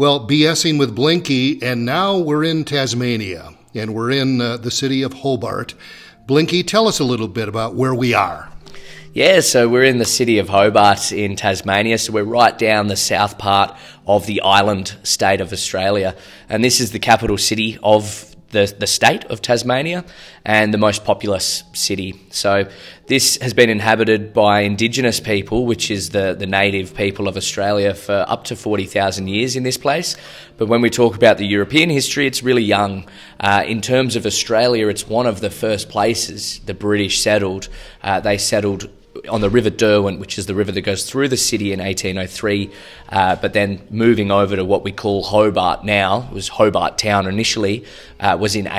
Well, BSing with Blinky, and now we're in Tasmania, and we're in the city of Hobart. Blinky, tell us a little bit about where we are. Yeah, so we're in the city of Hobart in Tasmania, so we're right down the south part of the island state of Australia. And this is the capital city of the state of Tasmania and the most populous city. So this has been inhabited by Indigenous people, which is the native people of Australia, for up to 40,000 years in this place. But when we talk about the European history, it's really young. In terms of Australia, it's one of the first places the British settled. They settled on the River Derwent, which is the river that goes through the city, in 1803, but then moving over to what we call Hobart now, it was Hobart Town initially, was in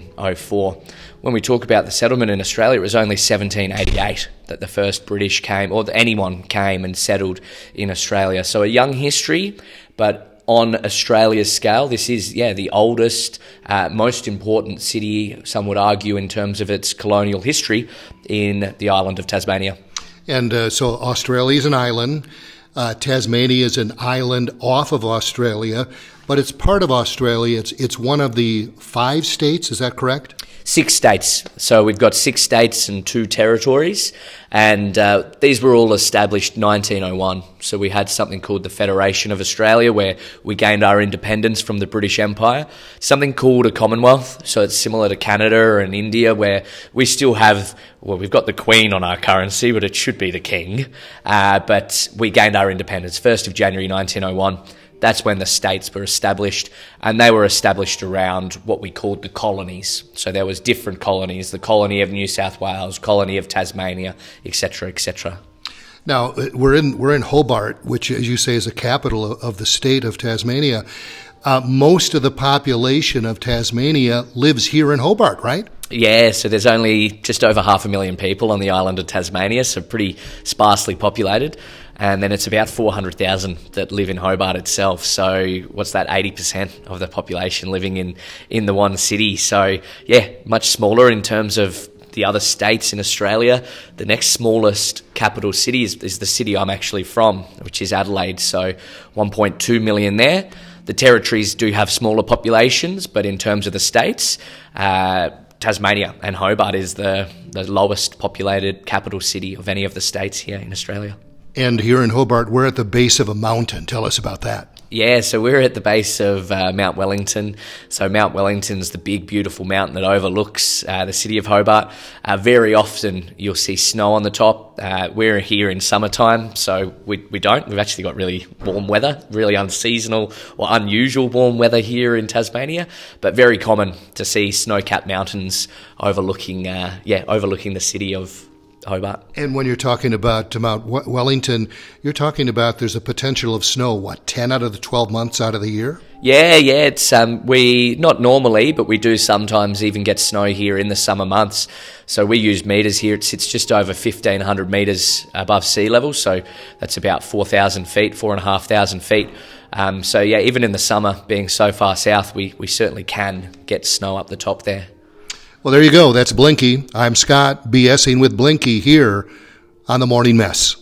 1804. When we talk about the settlement in Australia, it was only 1788 that the first British came, or anyone came and settled in Australia. So a young history, but on Australia's scale, this is, the oldest, most important city, some would argue, in terms of its colonial history in the island of Tasmania. And so Australia is an island. Tasmania is an island off of Australia, but it's part of Australia. It's one of the 5 states, is that correct? 6 states. So we've got 6 states and 2 territories, and these were all established 1901. So we had something called the Federation of Australia, where we gained our independence from the British Empire. Something called a Commonwealth, so it's similar to Canada and India, where we still have, we've got the Queen on our currency, but it should be the King. But we gained our independence 1st of January 1901. That's when the states were established, and they were established around what we called the colonies. So there was different colonies, the colony of New South Wales, colony of Tasmania, etc., etc. Now, we're in Hobart, which, as you say, is the capital of the state of Tasmania. Most of the population of Tasmania lives here in Hobart, right? Yeah, so there's only just over 500,000 people on the island of Tasmania, so pretty sparsely populated. And then it's about 400,000 that live in Hobart itself. So what's that, 80% of the population living in the one city. So yeah, much smaller in terms of the other states in Australia. The next smallest capital city is the city I'm actually from, which is Adelaide. So 1.2 million there. The territories do have smaller populations, but in terms of the states, Tasmania and Hobart is the lowest populated capital city of any of the states here in Australia. And here in Hobart, we're at the base of a mountain. Tell us about that. Yeah, so we're at the base of Mount Wellington. So Mount Wellington's the big, beautiful mountain that overlooks the city of Hobart. Very often you'll see snow on the top. We're here in summertime, so we don't. We've actually got really warm weather, really unseasonal or unusual warm weather here in Tasmania, but very common to see snow-capped mountains overlooking the city of Hobart. And when you're talking about Mount Wellington, you're talking about there's a potential of snow, 10 out of the 12 months out of the year? Yeah, it's we not normally, but we do sometimes even get snow here in the summer months. So we use meters here. It sits just over 1,500 meters above sea level, so that's about 4,000 feet, 4,500 feet. So yeah, even in the summer, being so far south, we certainly can get snow up the top there. Well, there you go. That's Blinky. I'm Scott, BSing with Blinky here on The Morning Mess.